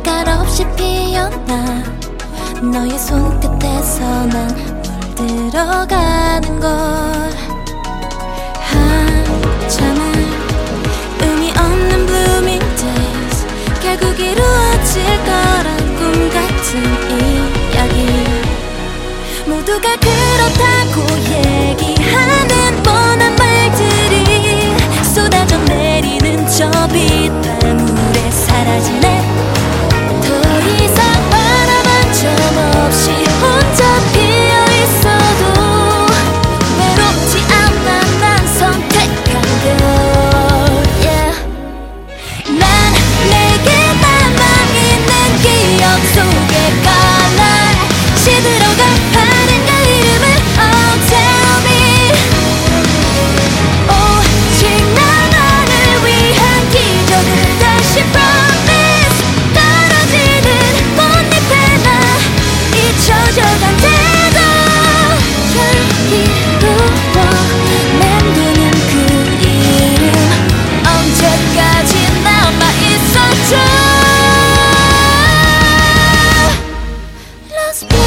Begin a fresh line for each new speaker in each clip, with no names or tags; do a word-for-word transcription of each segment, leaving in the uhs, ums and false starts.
말없이 피어나 너의 손끝에서 난 물들어가는 걸. 한참을 의미 없는 blooming days, 결국 이루어질 거란 꿈 같은 이야기. 모두가 그렇다고 얘기하는 뻔한 말들이 쏟아져 내리는 저 빗방울에 사라지네. 더 이상 바라만 점 없이 혼자 피어있어도 외롭지 않아 난 선택한 걸. yeah. 난 내게 남아있는 기억 속에 깔라 시들어가 파는 그 이름을 Oh tell me. 오직 난 너를 위한 기적을 다시 promise. 떨어지는 꽃잎에 나 잊혀져간 대도 향기로워 맴도는 그 이름 언제까지 남아있어줘. Lost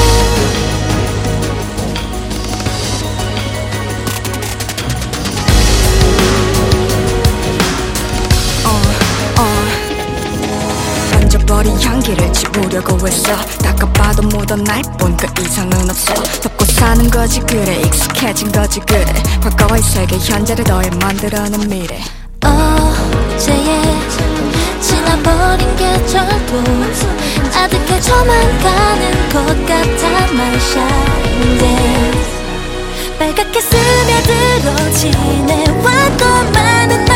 버린 향기를 지우려고 했어. 닦아봐도 묻어 날 본 그 이상은 없어. 덮고 사는 거지 그래, 익숙해진 거지 그래. 과거의 세계 현재를 더해 만들어낸 미래.
어제의 지나버린 계절도 아득해져만 가는 것 같아. My shining days 빨갛게 스며들어 지내왔던 많은